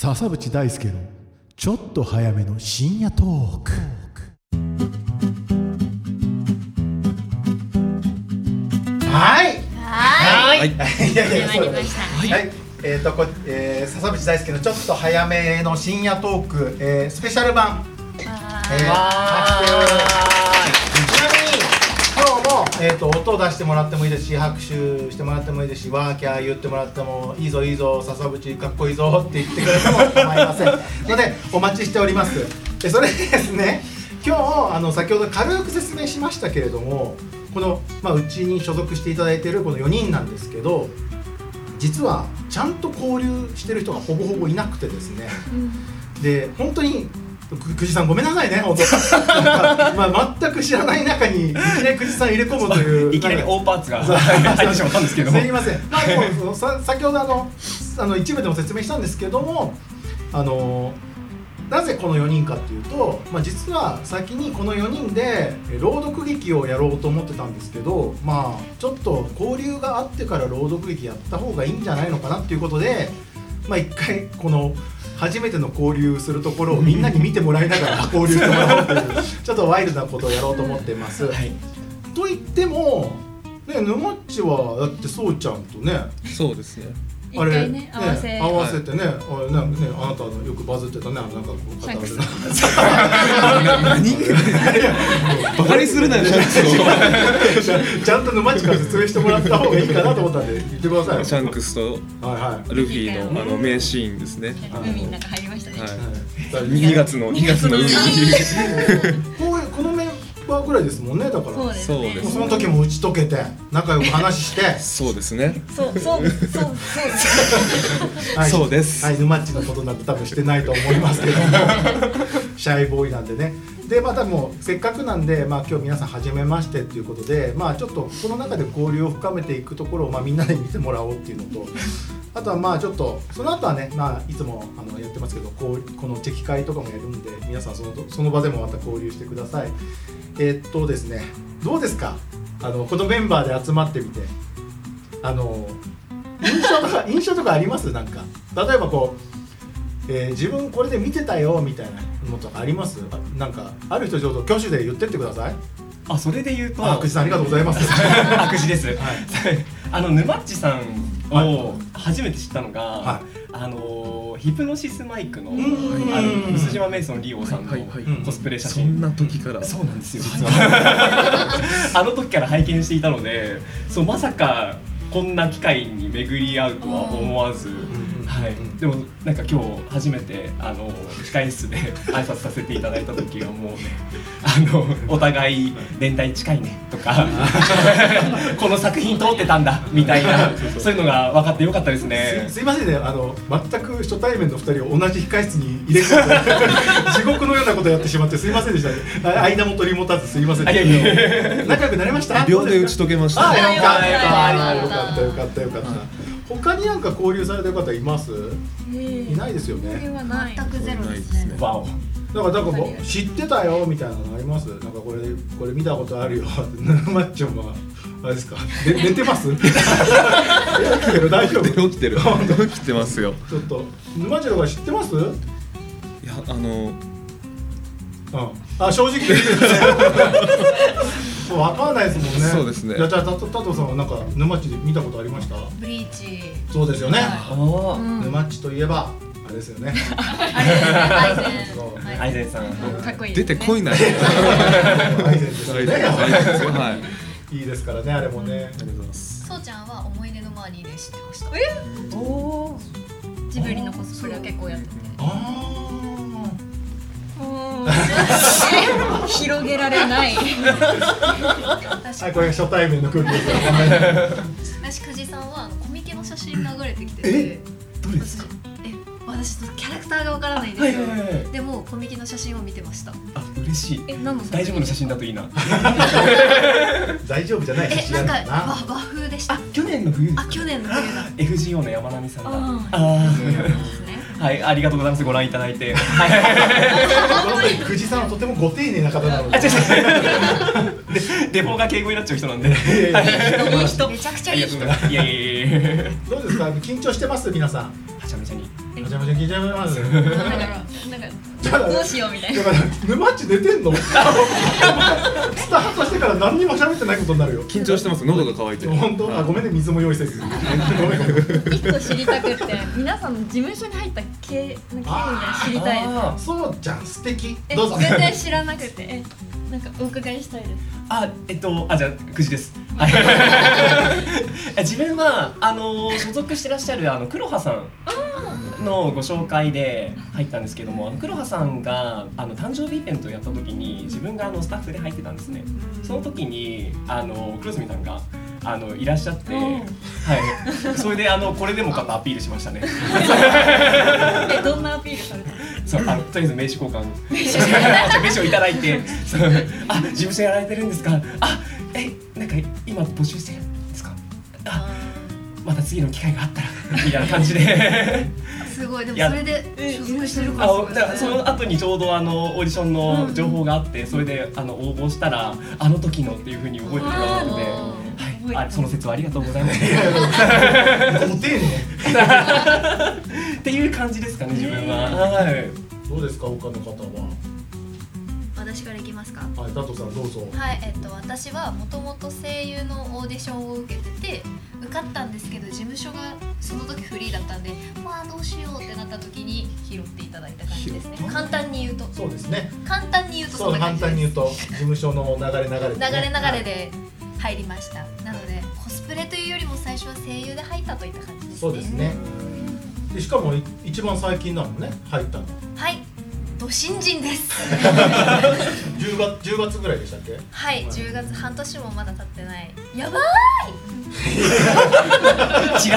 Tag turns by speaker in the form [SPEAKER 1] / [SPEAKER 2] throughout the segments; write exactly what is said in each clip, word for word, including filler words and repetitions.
[SPEAKER 1] 笹渕大輔のちょっと早めの深夜トーク。
[SPEAKER 2] はい
[SPEAKER 3] はい
[SPEAKER 2] はいいやいや
[SPEAKER 3] 始まりました。
[SPEAKER 2] はい、えーとこえー、笹渕大輔のちょっと早めの深夜トーク、えー、スペシャル版、えー、拍手をちなみに今日も、えー、と音を出してもらってもいいですし、拍手してもらってもいいですし、ワーキャー言ってもらってもいいぞいいぞ、笹渕かっこいいぞって言ってくれても構いませんのでお待ちしております。でそれでですね、今日あの先ほど軽く説明しましたけれども、この、まあ、うちに所属していただいているこのよにんなんですけど、実はちゃんと交流してる人がほぼほぼいなくてですね、うん、で本当に久慈さんごめんなさいね、本当まあ全く知らない中にいきなり久慈さん入れ込むという
[SPEAKER 4] いきなり大パーツが入ってしまったんですけども、
[SPEAKER 2] すいません、まあ、もうさ先ほどあのあの一部でも説明したんですけども、あのなぜこのよにんかっていうと、まあ、実は先にこのよにんで朗読劇をやろうと思ってたんですけど、まあちょっと交流があってから朗読劇やった方がいいんじゃないのかなっていうことで、まあ一回この初めての交流するところをみんなに見てもらいながら交流してもらおうというちょっとワイルドなことをやろうと思ってます、はい、と言ってもね、ぬまっちはだってそうちゃんとね、
[SPEAKER 5] そうですね、
[SPEAKER 3] あれね、合わせ、
[SPEAKER 2] ね、合わせてね、はい、あれなんかね、あなたのよくバズってたね、なんかこう片手な
[SPEAKER 5] 何バカにするなよ、シャンクス
[SPEAKER 2] をちゃんと沼っちから説明してもらった方がいいかなと思ったんで言ってください。
[SPEAKER 5] シャンクスとルフィのあの名シーンですね。
[SPEAKER 3] 海の中入りましたね、
[SPEAKER 5] はい、にがつのにがつの海
[SPEAKER 2] こうこのメンバーぐらいですもんね、だから
[SPEAKER 3] そうですね、
[SPEAKER 2] その時も打ち解けて仲良く話して
[SPEAKER 5] そうですね、
[SPEAKER 3] そうそうそうそう
[SPEAKER 2] はい、
[SPEAKER 5] そうです、
[SPEAKER 2] はい、沼っちのことなんて多分してないと思いますけどもシャイボーイなんでね。でまたもうせっかくなんで、まあ、今日皆さん初めましてっていうことで、まあ、ちょっとこの中で交流を深めていくところを、まあ、みんなで見てもらおうっていうのと、あとはまあちょっとその後はね、まあ、いつもあのやってますけど、こうこのチェキ会とかもやるんで、皆さんその、その場でもまた交流してください。えー、っとですね、どうですか、あのこのメンバーで集まってみて、あの印象とか印象とかあります？なんか例えばこう、えー、自分これで見てたよみたいなのとかあります？なんかある人ちょっと挙手で言ってってください。
[SPEAKER 4] あ、それで言うと、
[SPEAKER 2] あ、久慈さんありがとうございます。
[SPEAKER 4] あ、久慈です、はい、あの沼っちさんを初めて知ったのが、はい、あのヒプノシスマイクのあの臼島メイソンリオさんのコスプレ写真、
[SPEAKER 5] そんな時から。
[SPEAKER 4] そうなんですよ、実はあの時から拝見していたので、そうまさかこんな機会に巡り合うとは思わず、はい、でもなんか今日初めてあの控室で挨拶させていただいた時はもうね、あのお互い年代近いねとかこの作品通ってたんだみたいなそういうのが分かってよかったですね。
[SPEAKER 2] す, すいませんね、あの全く初対面のふたりを同じ控室に入れ込んで地獄のようなことをやってしまってすいませんでした、ね、間も取り持たずすいませんでした。仲良くなれました？
[SPEAKER 5] 秒で打ち解けました。
[SPEAKER 2] あ、よかったよかったよかったよかった。他になんか交流された方います？いないですよね。
[SPEAKER 3] 全くゼロですね。
[SPEAKER 4] わお。
[SPEAKER 2] だからなんかもう知ってたよみたいなのあります？なんかこれこれ見たことあるよ。マッチョはあれですか？で寝てます？起きてる？大丈夫？
[SPEAKER 5] 起きてる。起きてますよ。
[SPEAKER 2] ちょっと沼地のが知ってます？いや
[SPEAKER 5] あの。
[SPEAKER 2] あ、正直わかんないですもんね。
[SPEAKER 5] そうですね。
[SPEAKER 2] じゃあ佐藤さんはなんか沼地で見たことありました？
[SPEAKER 3] ブリーチ。
[SPEAKER 2] そうですよね。
[SPEAKER 3] はい、
[SPEAKER 2] 沼地といえばあれですよね。
[SPEAKER 3] アイゼン。
[SPEAKER 4] アイゼンさん。
[SPEAKER 3] かっこいい。
[SPEAKER 5] 出てこいな。アイ
[SPEAKER 2] ゼンですよね。
[SPEAKER 5] はい。
[SPEAKER 2] いいですからね、あれもね。ありがとうございます。
[SPEAKER 3] そうちゃんは思い出のマーニーで知ってました。え？おお。ジブリのコスプレを結構やってて。
[SPEAKER 2] ああ。
[SPEAKER 3] 広げられない。
[SPEAKER 2] はい、これ初対面の空気ですよ。
[SPEAKER 3] 私、久慈さんはあのコミケの写真流れてきてて、
[SPEAKER 2] え、
[SPEAKER 4] どれですか？
[SPEAKER 3] え、私とキャラクターがわからないんですよ。でもコミケの写真を見てました。
[SPEAKER 4] あ、嬉しい。
[SPEAKER 3] え、何の
[SPEAKER 4] 大丈夫な写真だといいな。
[SPEAKER 2] 大丈夫じゃない写真やな。
[SPEAKER 3] え、なんか和風でした。
[SPEAKER 4] あ、去年の冬。
[SPEAKER 3] あ、去年の冬だ。
[SPEAKER 4] エフジーオー の山並さんだ。
[SPEAKER 3] あ
[SPEAKER 4] あ。
[SPEAKER 3] ですね。
[SPEAKER 4] はい、ありがとうございます。ご覧いただいて。
[SPEAKER 2] 久慈さんはとてもご丁寧な方なので。
[SPEAKER 4] デフォが敬語になっちゃう人なんで。い
[SPEAKER 3] いい人、めちゃくちゃいい人。
[SPEAKER 4] いやいやいや。
[SPEAKER 2] どうですか？緊張してます皆さん？
[SPEAKER 4] はちゃめちゃに。
[SPEAKER 3] え、
[SPEAKER 2] めちゃめちゃ聞いちゃいますね。
[SPEAKER 3] だからなんかどうしようみたいな。
[SPEAKER 2] だから沼っち出てんの？スタートしてから何にも喋ってないことになるよ。
[SPEAKER 5] 緊張してます。喉が渇いて。
[SPEAKER 2] 本当？あ、ごめんね、水も用意せず。ごめんごめん。
[SPEAKER 3] 一個知りたくて、皆さんの事務所に入った経経緯が知りたいです。
[SPEAKER 2] あ、そうじゃん、素敵。
[SPEAKER 3] え、
[SPEAKER 2] どうぞ。
[SPEAKER 3] 全然知らなくて、え、なんかお伺いしたいです。
[SPEAKER 4] あ、えっと、あ、じゃあくじです。自分はあの所属してらっしゃるあの黒羽さんのご紹介で入ったんですけども、あの黒羽さんがあの誕生日イベントをやった時に自分があのスタッフで入ってたんですね。その時にあの黒住さんがあのいらっしゃって、はい、それであのこれでもかとアピールしましたね。
[SPEAKER 3] え、どんなアピールされたの？
[SPEAKER 4] そう、あのとりあえず名刺交換名刺をいただいて、そう、あ、事務所やられてるんですか、あ、え、なんか今募集してるんですか、あ、また次の機会があったらみたいな感じで。
[SPEAKER 3] すごい、でもそれで所属してるか
[SPEAKER 4] あ、
[SPEAKER 3] らすごいですね。
[SPEAKER 4] だからその後にちょうどあのオーディションの情報があって、それであの応募したらあの時のっていう風に覚えてくださったので、はい、あ、その説はありがとうございます。
[SPEAKER 2] ご丁寧。
[SPEAKER 4] っていう感じですかね、自分は。はい。
[SPEAKER 2] どうですか、他の方は。
[SPEAKER 3] 私からいきますか。
[SPEAKER 2] はい、佐藤さんどうぞ。
[SPEAKER 3] はい、えっと私はもともと声優のオーディションを受けてて受かったんですけど、事務所がその時フリーだったんで、まあどうしようってなった時に拾っていただいた感じですね。簡単に言うと。
[SPEAKER 2] そうですね。
[SPEAKER 3] 簡単に言うと
[SPEAKER 2] そ
[SPEAKER 3] そんな感じです。
[SPEAKER 2] う、簡単に言うと事務所の流れ流れで、ね、
[SPEAKER 3] 流れ流れで入りました。なのでコスプレというよりも最初は声優で入ったといった感じですね。
[SPEAKER 2] そうですね。でしかも一番最近なのね、入ったの。
[SPEAKER 3] はい。ど新人です。
[SPEAKER 2] じゅうがつじゅうがつぐらいでしたっけ？
[SPEAKER 3] はい、じゅうがつ、半年もまだ経ってない。やばーい。
[SPEAKER 4] 違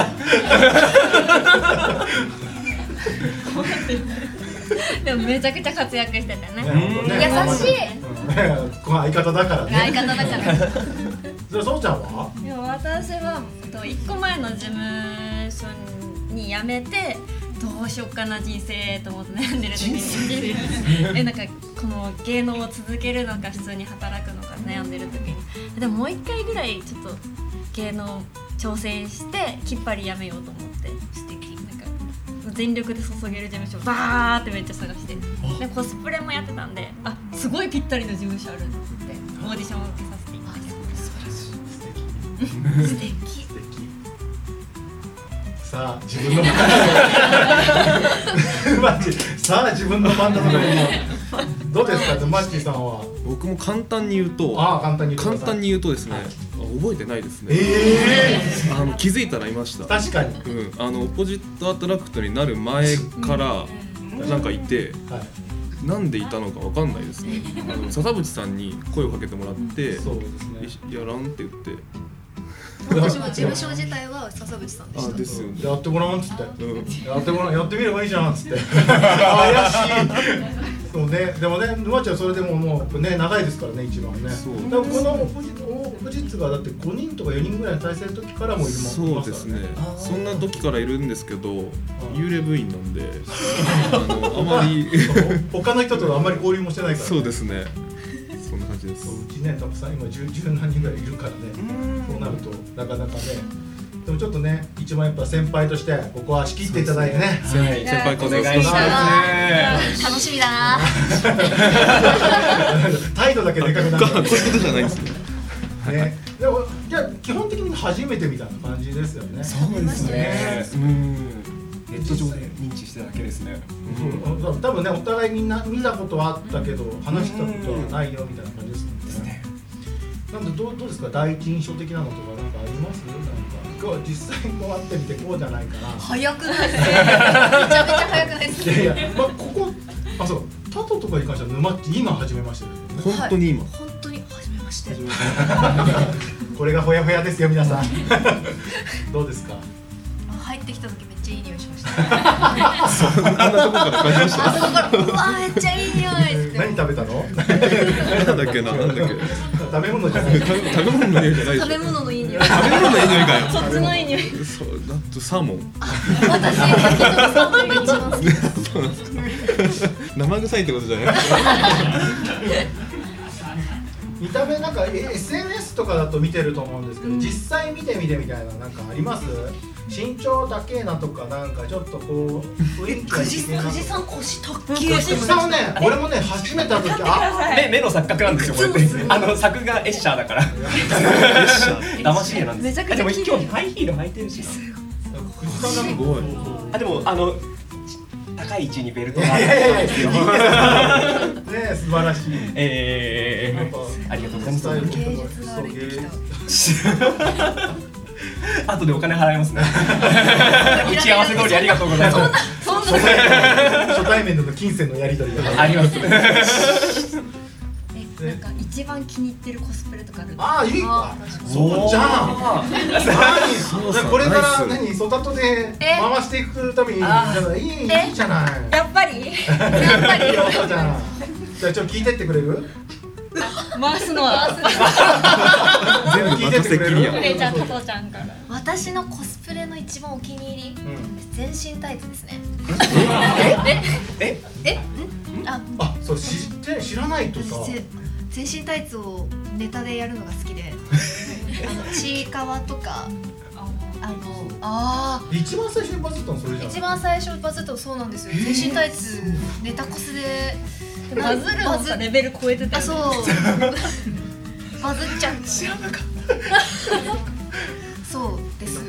[SPEAKER 4] う。
[SPEAKER 3] でもめちゃくちゃ活躍してたね。
[SPEAKER 2] ね、
[SPEAKER 3] 優しい。
[SPEAKER 2] この相方だからね。
[SPEAKER 3] 相方だから。
[SPEAKER 2] じゃあそうちゃんは？
[SPEAKER 3] いや、私はといっこまえの事務所に辞めて。どうしよっかな人生と思って悩んでる時にえ、なんかこの芸能を続けるのか普通に働くのか悩んでる時に、でももう一回ぐらいちょっと芸能挑戦してきっぱりやめようと思って、素敵、なんか全力で注げる事務所バーってめっちゃ探して、でコスプレもやってたんで、あ、すごいぴったりの事務所あるんだってオーディションを受けさせていただきました。素敵。素敵。
[SPEAKER 2] さあ自分のマッチさあ自分の番だとかどうですか、マッチーさんは。
[SPEAKER 5] 僕も簡単に言うと、
[SPEAKER 2] ああ、簡単に言うと
[SPEAKER 5] 簡単に言うとですね、覚えてないですね。
[SPEAKER 2] え
[SPEAKER 5] ー、あの気づいたらいました。
[SPEAKER 2] 確かに。
[SPEAKER 5] うん、あのオポジットアトラクトになる前からなんかいて、はい、なんでいたのかわかんないですね。あの笹渕さんに声をかけてもらって、そうですね、やらんって言って。
[SPEAKER 3] 私も事務所自体は笹渕さんでした。
[SPEAKER 5] あ、ですよね。
[SPEAKER 2] やってごらんっつって、うん、やってごらん、やってみればいいじゃんっつって怪しい。そうね、でもね、沼ちゃんそれでももうね、長いですからね、一番ね。そう。でもこのオポジットがだってごにんとかよにんぐらいの体制の時からもいるもん。
[SPEAKER 5] そうですね。そんな時からいるんですけど、幽霊部員なんで、あのあまり
[SPEAKER 2] 他の人とあんまり交流もしてないから。
[SPEAKER 5] そうですね。そんな感じです。
[SPEAKER 2] うちね、たくさん今十十何人ぐらいいるからね。そうなるとなかなかね。でもちょっとね、一番やっぱ先輩としてここは仕切っていただいてね。
[SPEAKER 5] 先輩お願いします。
[SPEAKER 3] 楽しみだな。
[SPEAKER 2] 態度だけでかくなる。
[SPEAKER 5] こういうことじゃないですね。
[SPEAKER 2] ね、でもじゃあ基本的に初めてみたいな感じですよね。
[SPEAKER 4] そうですね。うん。ネット上で認知してただけですね。
[SPEAKER 2] 多分ね、お互いみんな見たことはあったけど話したことはないよみたいな感じですもんね。なんでどうどうですか、第一印象的なのとかなんかあります？なんか今日実際こう会ってみてこうじゃないかな。
[SPEAKER 3] 早くないですか？めちゃめちゃ早くないですか？
[SPEAKER 2] いやいや、まあここあそうタトとかに関しては沼って今始めましたよね。
[SPEAKER 5] 本当に今。
[SPEAKER 3] 本当に初めまして。
[SPEAKER 2] これがほやほやですよ皆さん。どうですか？
[SPEAKER 3] 入ってきた時めっちゃいい匂いしました。
[SPEAKER 5] そんなとこから感じました。
[SPEAKER 3] あそこからうわめっちゃいい匂いって。
[SPEAKER 2] 何食べたの？
[SPEAKER 5] なんだっけな、なんだっけ。
[SPEAKER 2] 食べ物じゃない。
[SPEAKER 5] 食べ物の匂いじゃない。
[SPEAKER 3] 食べ物のいい匂い。
[SPEAKER 5] 食べ物のいい匂いかよ。
[SPEAKER 3] そっちのいい匂い。
[SPEAKER 5] そう、なんとサーモン。
[SPEAKER 3] 私先ほどサーモンが一番好きです。
[SPEAKER 5] そうなんですか。生臭いってことじゃない。
[SPEAKER 2] 見た目なんか エスエヌエス とかだと見てると思うんですけど、
[SPEAKER 3] うん、
[SPEAKER 2] 実際見てみてみたいななんかあります？身長だけなとかなんかちょっとこう雰囲気が
[SPEAKER 6] 久慈さん腰高
[SPEAKER 2] い。久慈さんはね、俺もね初めて会った時あ
[SPEAKER 4] 目目の錯覚なんですよこれってあの作がエッシャーだからエッシャー騙し絵なんです。
[SPEAKER 3] めちゃくちゃ
[SPEAKER 4] でも今日ハイヒール履いてるしな。
[SPEAKER 2] 久慈さんなんかすごい。
[SPEAKER 4] あでもあの高い位置にベルトがあるんですよ。
[SPEAKER 2] ね素晴らしい。
[SPEAKER 4] ええー、ありがとうございます。
[SPEAKER 6] 芸術が歩いてきた。
[SPEAKER 4] 後でお金払いますね。打ち合わせ通りありがとうございます。
[SPEAKER 6] そんな
[SPEAKER 2] 初対面初対面での金銭のやり取りが
[SPEAKER 4] あります。
[SPEAKER 3] え、なんか一番気に入ってるコスプレとかある？
[SPEAKER 2] ああいいか。そうじゃん。何？これから何ソタトで回していくためにいいいいじゃない。
[SPEAKER 3] やっぱり？
[SPEAKER 6] やっぱり。
[SPEAKER 2] そうじゃん。じゃあちょっと聞いてってくれる？
[SPEAKER 3] 回すのは
[SPEAKER 5] 全部任せっきりや。
[SPEAKER 3] えじゃあ加藤ちゃんから。
[SPEAKER 6] 私のコスプレの一番お気に入り、全身タイツですね。
[SPEAKER 4] ええ
[SPEAKER 6] えあ
[SPEAKER 2] あそう知って知らないとか。
[SPEAKER 6] 全身タイツをネタでやるのが好きで、あのちいかわとかあのああ
[SPEAKER 2] 一番最初にバズったのそれじゃん。
[SPEAKER 6] 一番最初バズったのそうなんですよ。全身タイツネタコスで
[SPEAKER 3] バズるのさレベル超えてたよね。
[SPEAKER 6] あそうバズっちゃって
[SPEAKER 4] 知らなかった。
[SPEAKER 6] そうです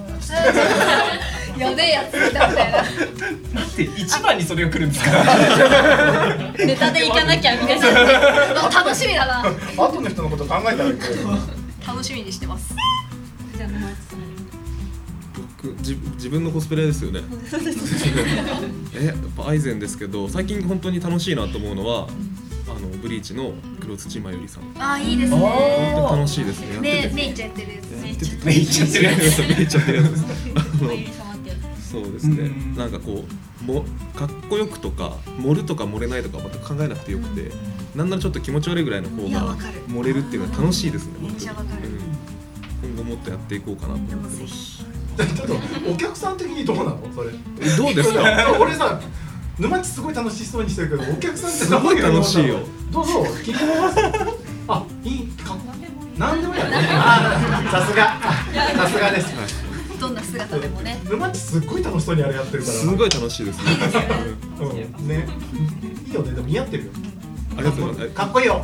[SPEAKER 6] やべえやつみたいな。
[SPEAKER 4] なんで一番にそれが来るんですか。
[SPEAKER 3] ネタで行かなきゃみたいな。
[SPEAKER 6] 楽しみだな。
[SPEAKER 2] 後の人のこと考えたらいいけど。
[SPEAKER 6] 楽しみにしてます。
[SPEAKER 3] じゃあ沼地さん。
[SPEAKER 5] 僕自自分のコスプレですよね。えやっぱアイゼンですけど最近本当に楽しいなと思うのはあのブリーチの黒土まゆりさん。
[SPEAKER 6] あーいいですね。
[SPEAKER 5] 本当に楽しいですね。
[SPEAKER 6] ねメイちゃんやってるやつ。
[SPEAKER 4] めっちゃってるやつ。
[SPEAKER 5] めっちゃってるやつです。
[SPEAKER 3] マユリ様ってやつ。
[SPEAKER 5] そうですね。なんかこうもかっこよくとか盛るとか盛れないとか全く考えなくてよくて、なんならちょっと気持ち悪いぐらいの方が盛れるっていうのは楽しいですね。
[SPEAKER 6] めっちゃわかる。
[SPEAKER 5] 今後もっとやっていこうかなと思ってます。
[SPEAKER 2] ちょっとお客さん的にどうなのそれ？
[SPEAKER 5] どうですか？
[SPEAKER 2] 俺さ沼地すごい楽しそうにしてるけどお客さんって
[SPEAKER 5] すごい楽しいよ。
[SPEAKER 2] どうぞ聞いてみます。あいいかなんでもいいやね。さすがさすがです。
[SPEAKER 6] どんな姿でもね。
[SPEAKER 2] 沼地すっごい楽しそうにあれやってるから。
[SPEAKER 5] すごい楽しいですね。
[SPEAKER 2] うんねいいよねでも似合ってるよ。
[SPEAKER 5] ありがとうございます。
[SPEAKER 2] かっこいいよ。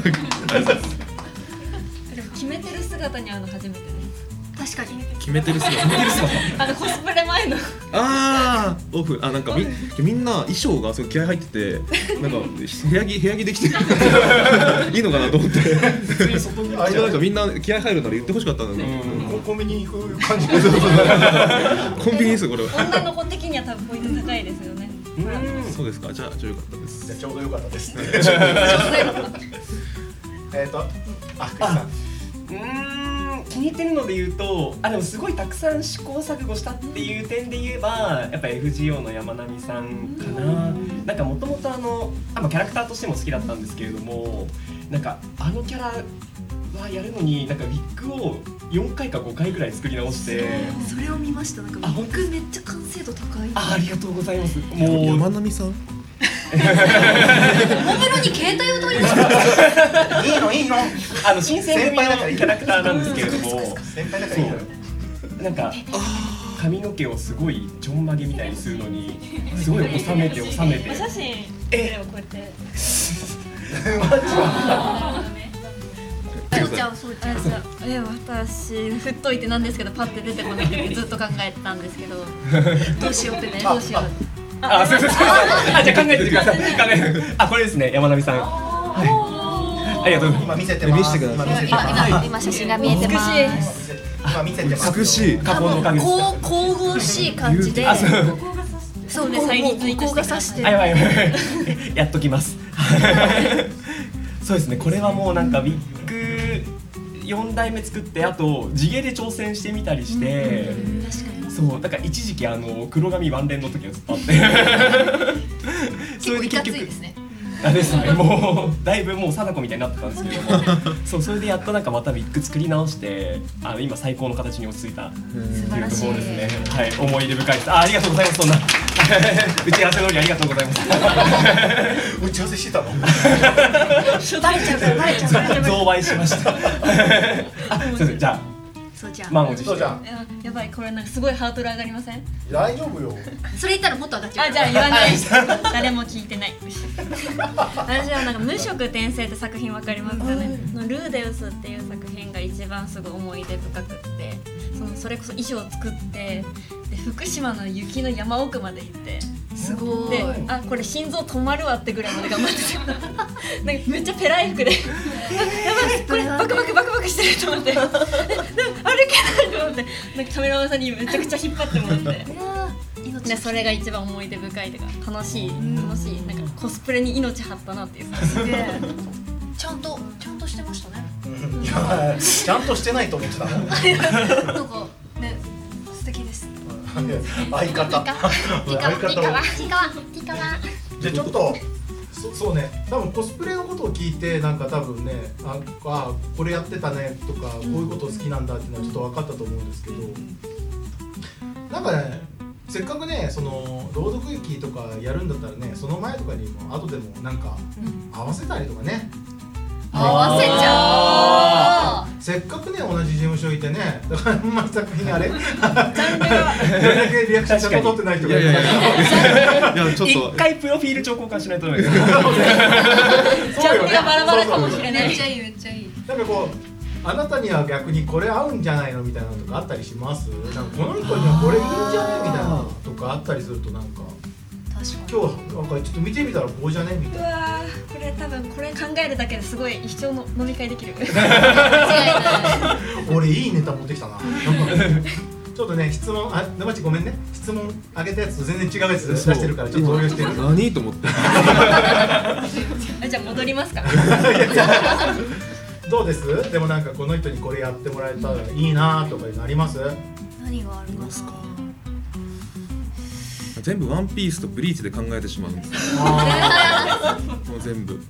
[SPEAKER 3] でも決めてる姿に会うの初めてです。
[SPEAKER 6] 確かに。
[SPEAKER 5] 決めてる姿。決めてる姿。
[SPEAKER 3] あのコスプレ前の。
[SPEAKER 5] ああオフあなんかみみんな衣装がすごい気合入っててなんか部屋着部屋着できてるいいのかなと思って。あれなんかみんな気合入るなら言ってほしかったんだね。
[SPEAKER 2] コンビニ行く感じ。
[SPEAKER 5] コンビニですこれは。
[SPEAKER 3] 女の子的には多分ポイント高いですよね。
[SPEAKER 5] そうですかじゃあちょうどよかったです。
[SPEAKER 2] じゃあちょうどよかったです。えっとあクリスさん。
[SPEAKER 4] うーん気に入ってるので言うとあでもすごいたくさん試行錯誤したっていう点で言えばやっぱ エフジーオー の山並さんかな。なんかもともとあのあ、まあ、キャラクターとしても好きだったんですけれどもなんかあのキャラはやるのになんかウィッグをよんかいかごかいぐらい作り直して
[SPEAKER 6] それを見ました。なんかウィッグめっちゃ完成度高い。
[SPEAKER 4] あありがとうございます。もう
[SPEAKER 5] 山並さん
[SPEAKER 6] おもむろに携帯を取りました。
[SPEAKER 2] いいのいいの。
[SPEAKER 4] あの新選組のキャラクターなんですけれども
[SPEAKER 2] 先輩だからいいのよ。
[SPEAKER 4] なんか髪の毛をすごいちょんまげみたいにするのにすごい収めて収めて
[SPEAKER 3] お写真えこうやって。
[SPEAKER 6] そうちゃんそうちゃん。
[SPEAKER 3] え私振っといてなんですけどパッて出てこなくてずっと考えてたんですけど
[SPEAKER 6] どうしようってね。
[SPEAKER 3] どうしよう。
[SPEAKER 4] あ、すみません。あ、じゃあ考えてください。考えて。あ、これですね、山並さん。はい。ありがとうございます。
[SPEAKER 2] 今見せてます。
[SPEAKER 5] 見せてください。
[SPEAKER 6] 今今今写真が見えてます。
[SPEAKER 2] 今見せてます。
[SPEAKER 5] 美しい。
[SPEAKER 4] 加工のおかげです。
[SPEAKER 6] こう神々しい感じで。
[SPEAKER 4] あ、そう。
[SPEAKER 6] そうね、
[SPEAKER 3] 遮
[SPEAKER 6] ここが刺して
[SPEAKER 4] あ、やばいやばい。やっときます。そうですね。これはもうなんかウィッグよんだいめ作ってあと地毛で挑戦してみたりして。
[SPEAKER 6] 確かに。
[SPEAKER 4] そうだから一時期あの黒髪ワンレンの時はずっとあって。
[SPEAKER 6] 結構いかついですね。
[SPEAKER 4] あですね、もうだいぶもう貞子みたいになってたんですけどもそうそれでやっとなんかまたウィッグ作り直してあの今最高の形に落ち着いたっていうところですね。はい、思い出深いです。あ、ありがとうございます。そんな打ち合わせ通りありがとうございます。
[SPEAKER 2] 打ち合わせしてたの？
[SPEAKER 6] バレちゃうからバレちゃうから
[SPEAKER 4] 増倍しました。あ、すいません、じゃあ
[SPEAKER 6] そうじゃあ
[SPEAKER 4] 満を持して。
[SPEAKER 2] そうじゃん。
[SPEAKER 3] ややばい、これなんかすごいハードル上がりません？
[SPEAKER 2] 大丈夫よ。
[SPEAKER 6] それ言ったらもっと上がっちゃう
[SPEAKER 3] あ、じゃあ言わない誰も聞いてない私はなんか無色転生って作品わかりますかね？のルーデウスっていう作品が一番すごい思い出深くって、そのそれこそ衣装を作ってで福島の雪の山奥まで行って
[SPEAKER 6] すごい
[SPEAKER 3] で、あ、これ心臓止まるわってぐらいまで頑張ってたなんかめっちゃペライ服でやばい、これバクバクバクバクしてると思ってでも歩けないと思ってなんかカメラマンさんにめちゃくちゃ引っ張ってもらってでそれが一番思い出深いというか楽しい楽しいなんかコスプレに命張ったなっていう
[SPEAKER 6] すげえちゃんとちゃんとしてましたね
[SPEAKER 2] いやちゃんとしてないと思ってたの。
[SPEAKER 6] なんかね素敵です
[SPEAKER 2] 相方。
[SPEAKER 6] いいかわいいかわいいかわいいかわ
[SPEAKER 2] じゃあちょっとそそうね、多分コスプレのことを聞いてなんか多分ね、ああこれやってたねとかこういうこと好きなんだっていうのはちょっと分かったと思うんですけど、なんかねせっかくねその朗読劇とかやるんだったらね、その前とかにも後でもなんか合わせたりとかね、
[SPEAKER 6] 合わせちゃう
[SPEAKER 2] せっかくね同じ事務所いてね、だからあんまり作品あれジャンルがどれだけリアクションちゃんと取ってない人がいる。
[SPEAKER 5] いやいやいやいやちょっと
[SPEAKER 4] 一回プロフィール帳交換しないとダメです。
[SPEAKER 3] ジャンルがバラバラかもしれない。
[SPEAKER 6] めっちゃいいめっちゃいい
[SPEAKER 2] なんかこうあなたには逆にこれ合うんじゃないのみたいなのとかあったりします？なんかこの人にはこれいいんじゃないみたいなとかあったりするとなんか
[SPEAKER 6] 確かに
[SPEAKER 2] 今日なんかちょっと見てみたらこうじゃねみたいうな。
[SPEAKER 3] わー、これ多分これ考えるだけですごい一生の飲み会できる
[SPEAKER 2] 俺いいネタ持ってきたな。ちょっとね質問あ沼地ごめんね、質問あげたやつと全然違うやつ出してるからちょっと動揺してる。
[SPEAKER 5] 何と思って
[SPEAKER 3] じゃあ戻りますか
[SPEAKER 2] どうです？でもなんかこの人にこれやってもらえたらいいなとかいうのあります？
[SPEAKER 6] 何があるかな
[SPEAKER 5] 全部ワンピースとブリーチで考えてしまうんですよ。もう全部。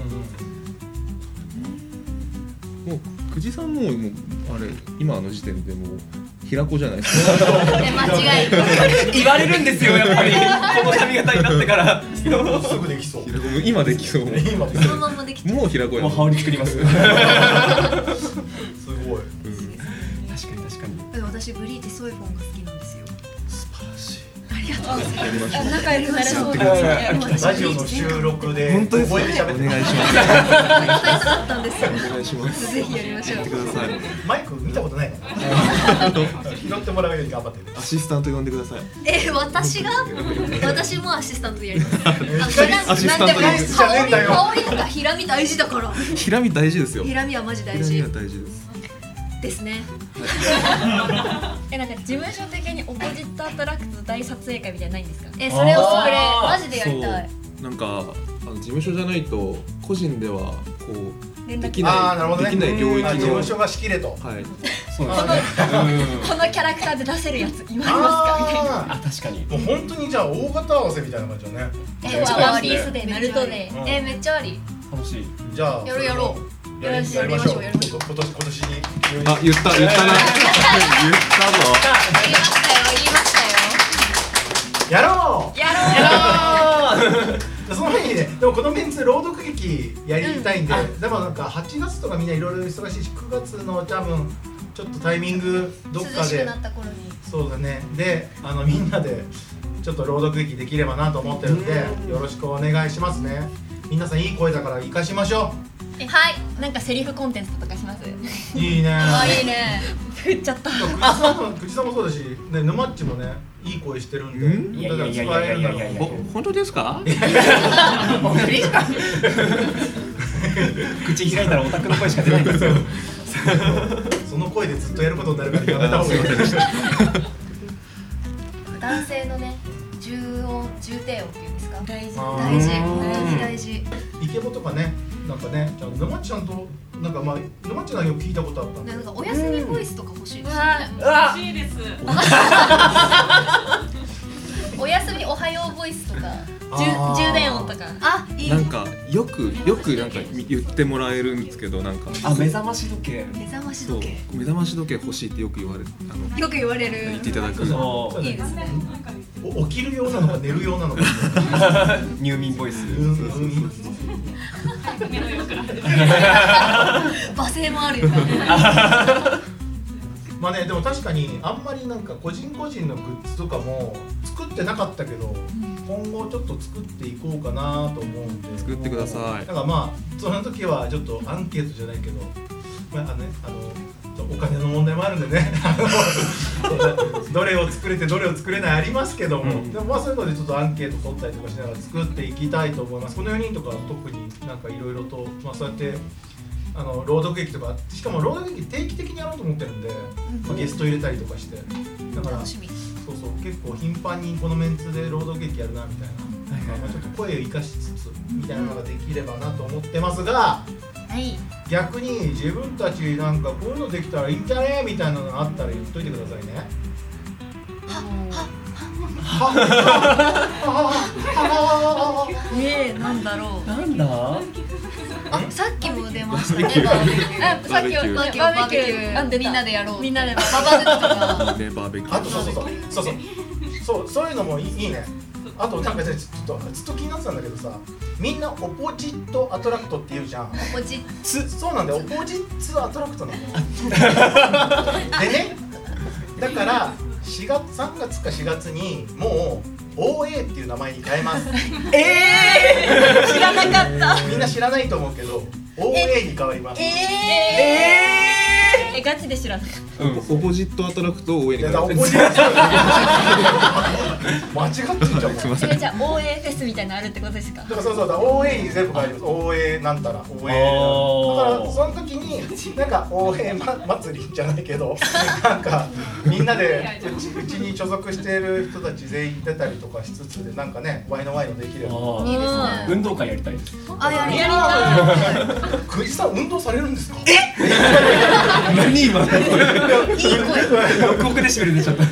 [SPEAKER 5] もう久慈さんももうあれ今の時点でもう平子じゃないですか。
[SPEAKER 6] 間違い
[SPEAKER 4] 言われるんですよやっぱりこの髪型になってから。
[SPEAKER 2] すぐできそう。
[SPEAKER 5] 平子も今できそう。
[SPEAKER 2] 今
[SPEAKER 6] そのままできちゃう
[SPEAKER 5] もう平子や。
[SPEAKER 4] もう羽織作ります。
[SPEAKER 2] すごい。
[SPEAKER 4] 確かに確かに。
[SPEAKER 6] でも私ブリーチソイフォンが好きなんですよ。
[SPEAKER 5] 素晴らしい。
[SPEAKER 6] ありがとうございます。
[SPEAKER 5] やりましょう。
[SPEAKER 3] 仲良くなれそう
[SPEAKER 2] ラジオの収録で
[SPEAKER 5] 本当です
[SPEAKER 2] 覚えて喋って
[SPEAKER 5] お願いします。
[SPEAKER 6] 伝えたかったんですよ。
[SPEAKER 5] お願いします。
[SPEAKER 6] ぜひやりましょう
[SPEAKER 5] やって。ください。
[SPEAKER 2] マイク見たことないから拾ってもらうように頑張ってる。
[SPEAKER 5] アシスタント呼んでください。
[SPEAKER 6] え、私が私もアシスタントでやります。あ
[SPEAKER 5] アシスタント
[SPEAKER 6] なんでも
[SPEAKER 2] じゃねえんだよ
[SPEAKER 6] 香りとかひらみ大事だから。
[SPEAKER 5] ひらみ大事ですよ。
[SPEAKER 6] ひらみはマジ大
[SPEAKER 5] ひらみ
[SPEAKER 6] 事
[SPEAKER 5] は大事です。
[SPEAKER 6] ですね。
[SPEAKER 3] え、なんか事務所的にオポジットアトラクト大撮影会みたいなのないんですか？
[SPEAKER 6] え、それをスプレ
[SPEAKER 4] あー
[SPEAKER 6] ーマジでやりたい。
[SPEAKER 5] そうなんかあの事務所じゃないと個人ではこう
[SPEAKER 3] 連絡
[SPEAKER 5] できない、
[SPEAKER 2] あーなるほどね
[SPEAKER 5] できない領域
[SPEAKER 2] あ事
[SPEAKER 5] の
[SPEAKER 2] 務所が仕切れと。
[SPEAKER 5] はい。
[SPEAKER 4] そうですね。
[SPEAKER 3] このキャラクターで出せるやつ言われますかみたいな。
[SPEAKER 2] あ
[SPEAKER 4] あ、確かに。
[SPEAKER 2] ーもう本当にじゃあ大型合わせみたいな感じだね。
[SPEAKER 6] え、
[SPEAKER 3] ワ
[SPEAKER 6] ワンピース
[SPEAKER 3] ンピースでナルトで
[SPEAKER 2] うん
[SPEAKER 6] え、めっちゃあり。
[SPEAKER 4] 楽しい。
[SPEAKER 2] じゃあ
[SPEAKER 6] やろうやろう
[SPEAKER 2] やり
[SPEAKER 6] よし
[SPEAKER 2] やりましょう。
[SPEAKER 6] やりましょう
[SPEAKER 2] 今年今年に急に
[SPEAKER 5] あ、言った言ったな。言ったぞ。
[SPEAKER 6] 言いましたよ言いましたよ。
[SPEAKER 2] やろう。
[SPEAKER 3] やろう
[SPEAKER 2] その前にね、でもこのメンツ朗読劇やりたいんで、でもなんかはちがつとかみんないろいろ忙しいし、くがつの多分ちょっとタイミングどっかで
[SPEAKER 6] 涼しくなった頃に。
[SPEAKER 2] そうだね。で、あのみんなでちょっと朗読劇できればなと思ってるんで、よろしくお願いしますね。皆さんいい声だから活かしましょ
[SPEAKER 3] え、はい。なんかセリフコンテンツとかします？
[SPEAKER 2] う。いいね。
[SPEAKER 6] あ、いいね。
[SPEAKER 3] 振っちゃった。
[SPEAKER 2] 口さんも口さんもそうだし、ね、沼っちもね、いい声してるんで、
[SPEAKER 5] ん
[SPEAKER 2] だから使えるんだろう
[SPEAKER 4] いやいやいやいやいや
[SPEAKER 5] ほ本当ですか？
[SPEAKER 4] 口開いたらオタクの声しか出ないんですよ。
[SPEAKER 2] その声でずっとやることになるからやめた方がいい。
[SPEAKER 6] 男性のね、重音重低音っていうんですか。
[SPEAKER 3] 大事。
[SPEAKER 2] あー
[SPEAKER 6] 大事
[SPEAKER 2] うん
[SPEAKER 6] 大事大事。
[SPEAKER 2] イケボとかね、なんかね、じゃあ沼っちゃんとなんかまあ沼っちゃんだけを聞いたことあったんで。
[SPEAKER 6] なんかお休みボイスとか欲しいですよね。
[SPEAKER 3] わ
[SPEAKER 6] おおやすみおはようボイスとか
[SPEAKER 3] 充充電音とか。
[SPEAKER 6] あ、いい
[SPEAKER 5] なんかよくよくなんか言ってもらえるんですけど、なんか
[SPEAKER 4] あ、目覚まし時計。
[SPEAKER 6] 目覚まし
[SPEAKER 5] そう
[SPEAKER 6] 時計
[SPEAKER 5] 目覚まし時計欲しいってよく言われあの
[SPEAKER 6] よく言われる
[SPEAKER 5] 言っていただく。
[SPEAKER 4] そう
[SPEAKER 6] いいですね。
[SPEAKER 2] お起きるようなのか寝るようなのか。
[SPEAKER 4] 入眠ボイス。
[SPEAKER 2] うんうん
[SPEAKER 6] 罵声もあるよね。
[SPEAKER 2] まあね、でも確かにあんまりなんか個人個人のグッズとかも作ってなかったけど、今後ちょっと作っていこうかなと思うんで、
[SPEAKER 5] 作ってください。
[SPEAKER 2] だからまあその時はちょっとアンケートじゃないけど、まああのね、あのお金の問題もあるんでねどれを作れてどれを作れないありますけども、うん、でもまあそういうのでちょっとアンケート取ったりとかしながら作っていきたいと思います。このよにんとか特になんかいろいろと、まあ、そうやってあの朗読劇とか、しかも朗読劇定期的にやろうと思ってるんで、まあ、ゲスト入れたりとかして、だから
[SPEAKER 6] 楽しみ。
[SPEAKER 2] そうそう結構頻繁にこのメンツで朗読劇やるなみたいな、はいはいはい、まあ、ちょっと声を生かしつつみたいなのができればなと思ってますが、
[SPEAKER 3] はい、
[SPEAKER 2] 逆に自分たちなんかこういうのできたらいいんじゃねみたいなのがあったら言っといてくださいね。はっはっは
[SPEAKER 3] えー、なんだろう。
[SPEAKER 4] なんだ。
[SPEAKER 6] あ、さっきも出ましたね。バーベキュー。
[SPEAKER 3] あ、さっきも
[SPEAKER 6] バーベキューみんなでやろう。
[SPEAKER 3] みんなで
[SPEAKER 6] ババ抜きとか。
[SPEAKER 5] ね、バーベキュー。
[SPEAKER 2] あとそうそうそうそうそうそうそういうのもいい、いいね。あとなんかちょっとずっと気になってたんだけどさ、みんなオポジットアトラクトって言うじゃん。
[SPEAKER 6] オポジッ
[SPEAKER 2] ツそうなんだよ、オポジッツアトラクトなの。でね、だからしがつさんがつかしがつにもう オーエー っていう名前に変えます。
[SPEAKER 3] えー、知らなかった。
[SPEAKER 2] みんな知らないと思うけど オーエー に変わります。
[SPEAKER 3] えー、えー、えガチで知らなかった。
[SPEAKER 5] うん、オポジットアトラクトを上に
[SPEAKER 2] いや
[SPEAKER 5] 変えて
[SPEAKER 2] オポジット間違ってんじゃん。
[SPEAKER 5] すいません。
[SPEAKER 3] え、じゃあ オーエー フェスみたいなのあるってことですか。
[SPEAKER 2] だからそうそうだ、オーエー に全部変えます。オーエー なんたら オーエー だからその時になんか オーエー 祭りじゃないけどなんかみんなでうちうちに所属している人たち全員出たりとかしつつで、なんかねワイのワイのできれば
[SPEAKER 6] いいですね。
[SPEAKER 4] 運動会やりたいです。
[SPEAKER 6] あ、やりたい。
[SPEAKER 2] 久慈さん運動されるんですか。
[SPEAKER 4] 何今のこれ。
[SPEAKER 6] いい声。
[SPEAKER 4] 録音でしめるでちょっと。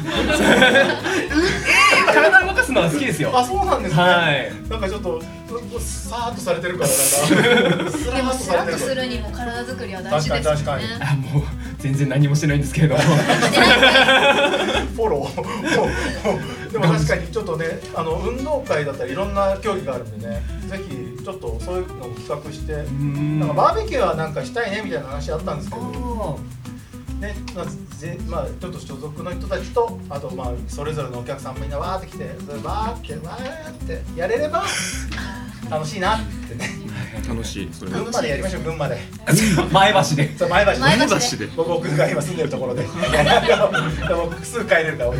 [SPEAKER 4] 体動かすのは好きですよ。
[SPEAKER 2] あ、そうなんですね。
[SPEAKER 4] はい。
[SPEAKER 2] なんかちょっとさーっとされてるからなんか
[SPEAKER 6] でもスラッとするにも体作りは大事ですよね。
[SPEAKER 2] 確かに確か
[SPEAKER 4] あ、もう全然何もしてないんですけれども。
[SPEAKER 2] フォローでも確かにちょっとね、あの運動会だったりいろんな競技があるんでね、ぜひちょっとそういうのを企画して、なんかバーベキューはなんかしたいねみたいな話あったんですけどね、まあ、ぜまあちょっと所属の人たちと、あとまあそれぞれのお客さんみんなわーって来て、それわーってわーってやれれば楽しいなってね。
[SPEAKER 5] 楽しい。それ
[SPEAKER 2] 群馬でやりましょう。群馬で
[SPEAKER 4] 前橋で。
[SPEAKER 2] そう前橋で
[SPEAKER 6] 前橋
[SPEAKER 5] 橋で
[SPEAKER 2] 僕が今住んでるところででもすぐ帰れるから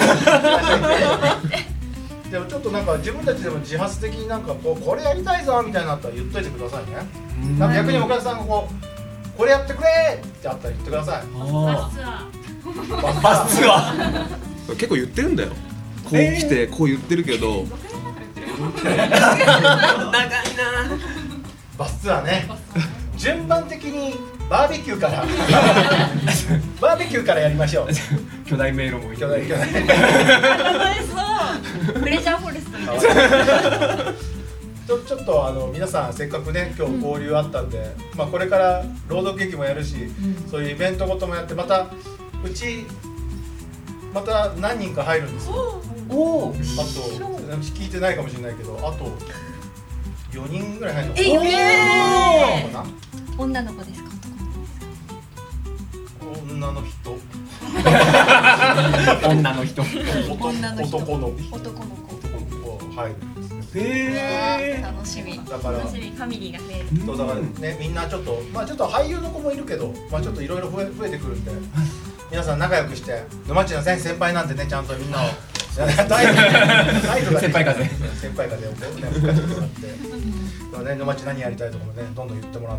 [SPEAKER 2] でもちょっとなんか自分たちでも自発的になんかこうこれやりたいぞみたいなのあったら言っといてくださいね。なんか逆にお客さんがこうこれやってくれってあったら言ってください。
[SPEAKER 3] バスツアー。
[SPEAKER 4] バスツアー。
[SPEAKER 5] 結構言ってるんだよ。こう来てこう言ってるけど。
[SPEAKER 4] 長いな。
[SPEAKER 2] バスツアーね。順番的にバーベキューからバーベキューからやりましょう。
[SPEAKER 4] 巨大迷路も
[SPEAKER 2] 巨大巨大
[SPEAKER 3] 楽しそう。プレジャーフォレストみたいな。
[SPEAKER 2] ちょ, ちょっとあの皆さんせっかくね今日交流あったんで、うん、まあこれから朗読劇もやるし、うん、そういうイベントごともやって、またうちまた何人か入るんですよ。
[SPEAKER 4] おお。
[SPEAKER 2] あと聞いてないかもしれないけど、あとよにんぐらい入るのかな。
[SPEAKER 3] え、よにん
[SPEAKER 2] かな。
[SPEAKER 3] 女の子ですか。
[SPEAKER 2] 女の人。
[SPEAKER 4] 女の人。
[SPEAKER 3] 女の人。
[SPEAKER 2] 男の
[SPEAKER 3] 男の子。
[SPEAKER 2] 男の子入るんですね。
[SPEAKER 4] へ
[SPEAKER 6] ー、楽しみ。
[SPEAKER 2] だから
[SPEAKER 3] 楽しみ、ファミリーが増える。
[SPEAKER 2] そうだからね、みんなちょっとまあちょっと俳優の子もいるけど、まあちょっといろいろ増え増えてくるんで、皆さん仲良くして沼地の先輩なんでね、ちゃんとみんなを先
[SPEAKER 4] 輩風
[SPEAKER 2] 先輩風をこうね深めてもらって、でもね沼地何やりたいとかもねどんどん言ってもらって、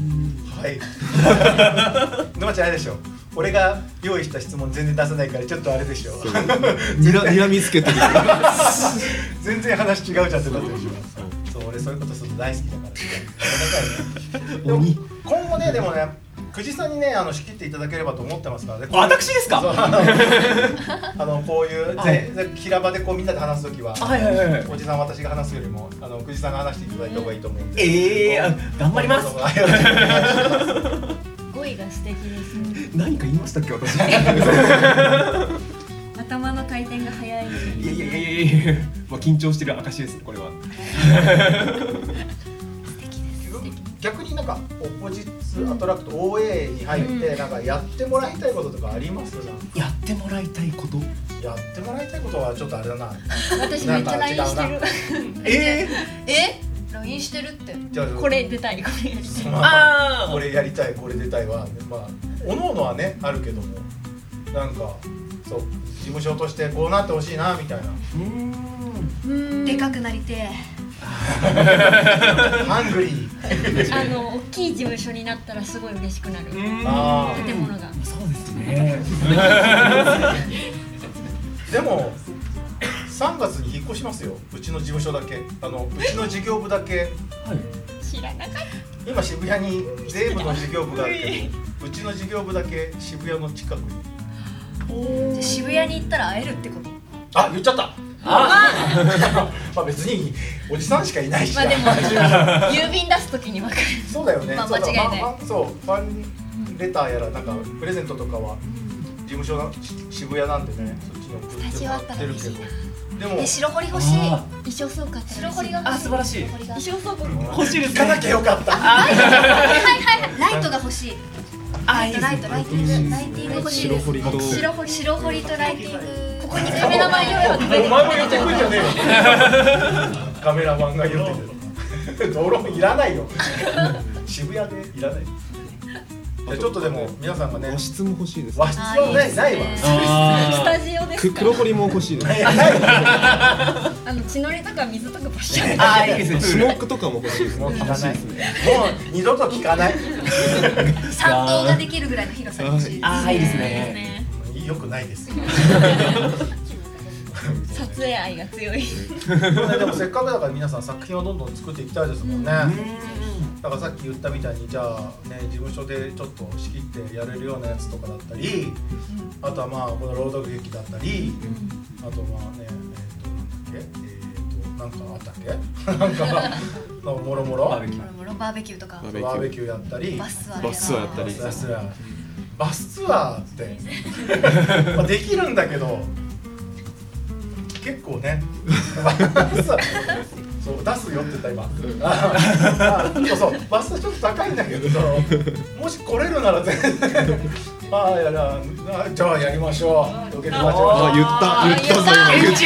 [SPEAKER 2] はい沼地あれでしょ。俺が用意した質問全然出さないからちょっとあれでしょ。
[SPEAKER 5] にらにらみつけてる。
[SPEAKER 2] 全然話違うじゃんってなってるでしょ。そう俺そういうことするの大好きだから。でも今後ねでもね久慈さんにねあの仕切っていただければと思ってますからね。
[SPEAKER 4] 私ですか？
[SPEAKER 2] あのこういうぜ平場でこうみんなで話すときは、
[SPEAKER 4] はいはいはい、
[SPEAKER 2] おじさん私が話すよりもあの久慈さんが話していただいた方がいいと思うんで。
[SPEAKER 4] ええー、頑張ります。
[SPEAKER 3] 語彙が素敵ですね。
[SPEAKER 4] 何か言いましたっけ私？
[SPEAKER 3] 頭の回転が早い。
[SPEAKER 4] いやいやいやいや、まあ緊張してる証ですこれは。
[SPEAKER 2] 逆になんかオポジッツアトラクト オーエー に入ってなんかやってもらいたいこととかあります？
[SPEAKER 4] やってもらいたいこと？
[SPEAKER 2] やってもらいたいことはちょっとあれだな。
[SPEAKER 3] 私めっちゃ ライン してる。
[SPEAKER 2] え
[SPEAKER 6] ー、え ライン してるって。
[SPEAKER 2] じゃあ
[SPEAKER 3] これ出たいこれやりたい。
[SPEAKER 2] ああこれやりたいこれ出たいはまあおのおのはねあるけどもなんかそう事務所としてこうなってほしいなみたいな。
[SPEAKER 6] うん。でかくなりてえ。
[SPEAKER 2] ハングリー。
[SPEAKER 3] あの大きい事務所になったらすごい嬉しくなる。
[SPEAKER 2] あ
[SPEAKER 3] 建物が。
[SPEAKER 4] そうですね。
[SPEAKER 2] でもさんがつに引っ越しますよ。うちの事務所だけ、あのうちの事業部だけ。はい、
[SPEAKER 3] 知らなかった。
[SPEAKER 2] 今渋谷に税務の事業部があるけど、うちの事業部だけ渋谷の近くに。
[SPEAKER 6] じゃあ渋谷に行ったら会えるってこと？
[SPEAKER 2] あ、言っちゃった。あまあ別におじさんしかいないし。
[SPEAKER 3] まあでも郵便出すときに分かる。
[SPEAKER 2] そうだよね。
[SPEAKER 3] まあ間違いない。
[SPEAKER 2] そうファンレターやらなんかプレゼントとかは事務所の渋谷なんでね、そっちに送ってもらってるけど。でも
[SPEAKER 6] 白堀欲しい。
[SPEAKER 3] 衣装倉庫。
[SPEAKER 6] 白堀が
[SPEAKER 4] あ素晴らしい。
[SPEAKER 3] 衣装倉庫
[SPEAKER 4] 欲しいですね。
[SPEAKER 2] 行かなきゃよかった。
[SPEAKER 6] はいはいライトが欲しい。
[SPEAKER 3] あ
[SPEAKER 6] ライトライトライティングライティング欲しいです。
[SPEAKER 5] 白堀と
[SPEAKER 6] 白堀白堀とライティング。ここにカメラマン用意を
[SPEAKER 2] お前も言ってくんじゃねえよ。カメラマンが言ってくる。ドローンいらないよ。渋谷でいらない。ちょっとでも皆さんがね
[SPEAKER 5] 和室も欲しいです。
[SPEAKER 2] 和室はないないわ。
[SPEAKER 3] スタジオですか。
[SPEAKER 5] 黒堀も欲しいです。
[SPEAKER 3] あの血のりとか水とかパシャン。
[SPEAKER 4] あいいですね。
[SPEAKER 5] スモークとかも欲しいです。
[SPEAKER 2] もう聞かない。もう二度と聞かない。
[SPEAKER 6] 三棟ができるぐらいの広さが欲しいです。
[SPEAKER 4] あいいですね。
[SPEAKER 2] よくないです。
[SPEAKER 3] 撮影愛が強い。
[SPEAKER 2] でもせっかくだから皆さん作品をどんどん作っていきたいですもんね。だからさっき言ったみたいにじゃあね事務所でちょっと仕切ってやれるようなやつとかだったり、あとはまあこの朗読劇だったり、あとまあねえっとなんだっけえっとなんかあったっけなんかもろもろ
[SPEAKER 6] バーベキューとか
[SPEAKER 2] バーベキューやったり
[SPEAKER 6] バスツアー
[SPEAKER 5] バスツアーやったり。
[SPEAKER 2] バスツアーバスツアーってまあできるんだけど結構ねバスそう出すよって言った今あそうそうバスちょっと高いんだけどもし来れるなら全然ああやらじゃあやりましょう受けて待ちましょう。
[SPEAKER 5] あ言った言ったぞ今言った。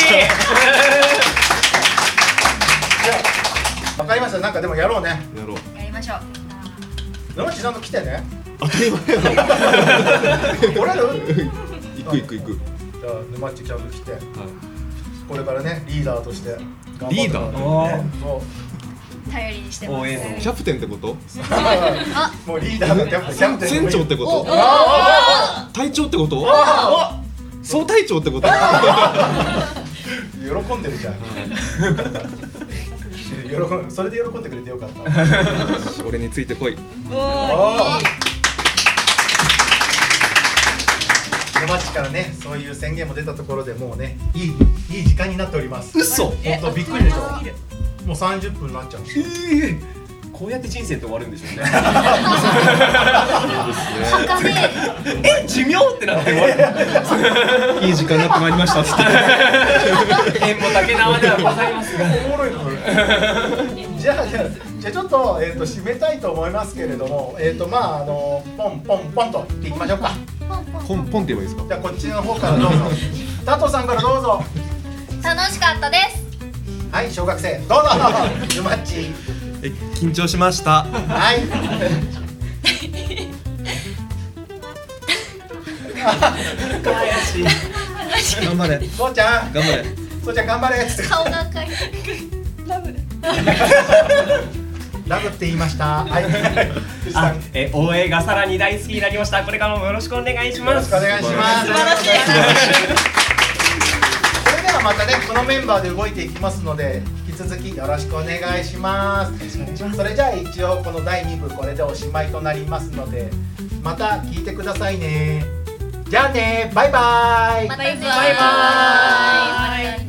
[SPEAKER 2] わかりました。なんかでもやろうね。
[SPEAKER 5] やろう。
[SPEAKER 6] やりましょう。
[SPEAKER 2] 沼地ちゃんと来てね。
[SPEAKER 5] 当たり前やろ。
[SPEAKER 2] 来れる？
[SPEAKER 5] 行く行く行く。
[SPEAKER 2] じゃあ沼地ちゃんと来て、これからねリーダーとして頑張って
[SPEAKER 5] リーダ
[SPEAKER 2] ー？そう
[SPEAKER 6] 頼りにしてます。
[SPEAKER 4] 応援の
[SPEAKER 5] キャプテンってこと？
[SPEAKER 6] あ、
[SPEAKER 2] もうリーダーのキャプテン、キャプテン
[SPEAKER 5] 船長ってこと？
[SPEAKER 2] あ
[SPEAKER 5] 隊長ってこと？
[SPEAKER 2] あ
[SPEAKER 5] 総隊長ってこと？
[SPEAKER 2] 喜んでるじゃん。喜んそれで喜んでくれてよかった。
[SPEAKER 5] 俺についてこい。
[SPEAKER 2] 沼地からねそういう宣言も出たところでもうねいいいい時間になっております。
[SPEAKER 4] 嘘。
[SPEAKER 2] 本当びっくりでしょ。もうさんじゅっぷんになっちゃう。
[SPEAKER 4] ええ。こうやって人生って終わるんでしょうね。
[SPEAKER 6] はかね
[SPEAKER 4] え寿命ってなって終わる。
[SPEAKER 5] いい時間になってまいりましたっつって。
[SPEAKER 4] 縁も竹縄ではございますが。
[SPEAKER 2] おもろいこれ。じゃあじゃあじゃあちょっとえっと締めたいと思いますけれども、えっとまああのポンポンポンと言っていきましょうか。
[SPEAKER 5] ポンポンって言えばいいですか？
[SPEAKER 2] じゃあこっちの方からどうぞ。タトさんからどうぞ。
[SPEAKER 6] 楽しかったです。
[SPEAKER 2] はい小学生どうぞ。ゆまっち。
[SPEAKER 5] え緊張しました。
[SPEAKER 2] はい。
[SPEAKER 5] 頑張れ。
[SPEAKER 2] そうちゃん。
[SPEAKER 5] 頑張れ。
[SPEAKER 2] そうちゃん頑張れっつって。
[SPEAKER 6] 顔が赤い。
[SPEAKER 3] ラブ。
[SPEAKER 2] ラブって言いました。はい。
[SPEAKER 4] あ、え、応援がさらに大好きになりました。これからもよろしくお願いします。
[SPEAKER 2] よろしくお願いします。
[SPEAKER 4] 素晴らしい。
[SPEAKER 2] それではまたねこのメンバーで動いていきますので引き続きよろしくお願いします。それじゃあ一応このだいに部これでおしまいとなりますのでまた聞いてくださいね。じゃあね、バイバイ。
[SPEAKER 6] またね。
[SPEAKER 3] バイバイ。